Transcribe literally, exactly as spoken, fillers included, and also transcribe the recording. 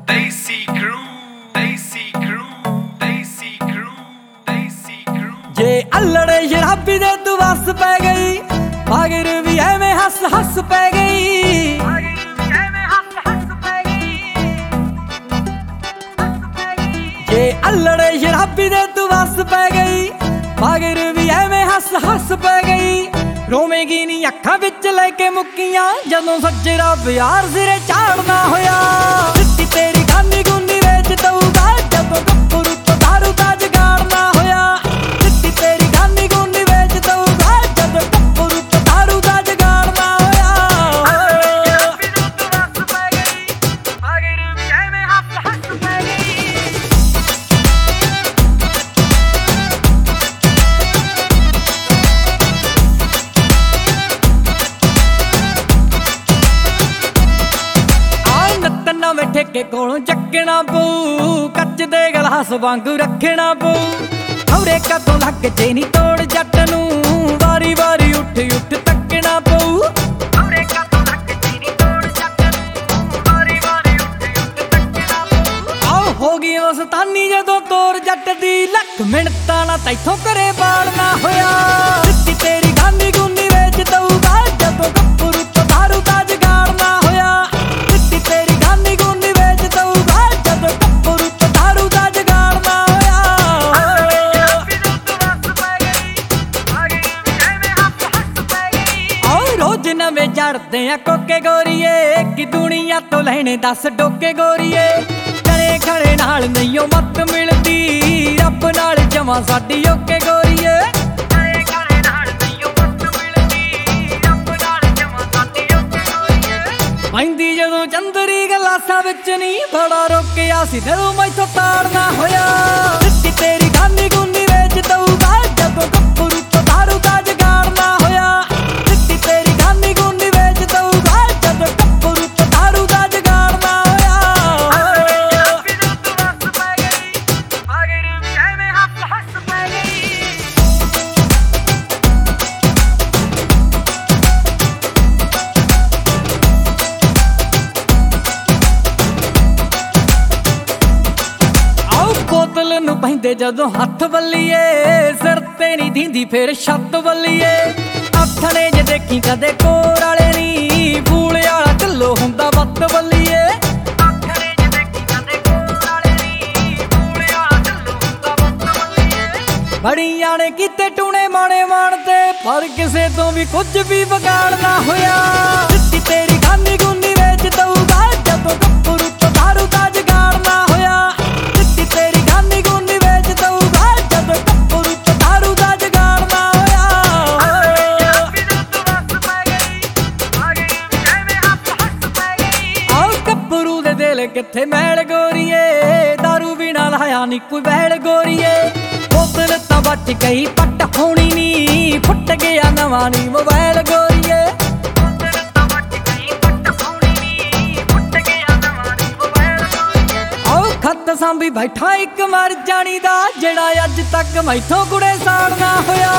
Desi crew, Desi crew, Desi crew, Desi crew। जे अल्लड़े शराबी दे तू बस पै गई, मगर भी एवें हस हस पै गई। जे अल्लड़े शराबी दे तू बस पै गई, मगर भी एवें हस हस पै गई। रोवेगी नी अखां विच लैके मुक्कियां, जदों सज्जरा प्यार सिरे चाड़ना होया। सिद्धी तेरी गानी गुनी वेच दऊगा, जदों गप्परू तो दारू दा जगाड़ना होया। सिद्धी तेरी गानी गुनी वेच दऊगा, जदों गप्परू तो दारू दा जगाड़ना होया। नवें ठेके कोलों चक्कना पऊ, कच दे गलास वांगू रखना पऊ। खौरे कदों लग जे नी तोड़ जट नूं, वारी वारी उठ उठ तकना पऊ। आओ हो गई मस्तानी जदों तोड़ जट दी, लख मिनटां ना तैथों करे बालना होया। सिद्धी तेरी गानी गुनी वेच दऊगा, जदों गप्परू तो दारू दा जगाड़ना होया। सिद्धी तेरी गानी गुनी वेच दऊगा, जदों गप्परू तो दारू दा जगाड़ना होया। आओ रोज नवें चढ़दे आ कोके गोरीए, कि दुनिया तो लैणे दस डोके गोरीए। करे खड़े नाल नहींओ मत मिलदी, रब नाल जमा साडी ओके गोरीए। पैंदी जदों चंदरी गलासां विच नी, बड़ा रोकिया सी दिलों मैथों ताड़ना होया। सिद्धी तेरी गानी गुनी वेच दऊगा, जदों गप्परू तो दारू दा जगाड़ना होया। सिद्धी तेरी गानी गुनी वेच दऊगा, जदों गप्परू तो दारू दा जगाड़ना होया। बोतल नूं पैंदे जदों हथ बल्लीए, सिर ते नी दींदी फिर छत बल्लीए। आथणे जे देखी कदे कोर वाले नी, फूले वाला ढिल्लो हुंदा बत बल्लीए। बड़ियां ने कीते टूणे माणे माणते, पर किसे तो भी कुछ भी बिगाड़ना होया। सिद्धी तेरी गानी गुनी वेच दऊगा, जदों गप्परू तो दारू दा जगाड़ना होया। सिद्धी तेरी गानी गुनी वेच दऊगा, जदों गप्परू तो दारू दा जगाड़ना होया। आओ गप्परू दे दिल किथे मैल गोरीए, दारू बिना लाया नी कोई बैल गोरीए। बोतल तां बच गई पट होनी नी, फुट गया नवां नी मोबाइल गोरीए। आओ खत सांभी बैठा एक मर जानी दा, जेड़ा अज तक मैथों कुड़े साड़ना होया।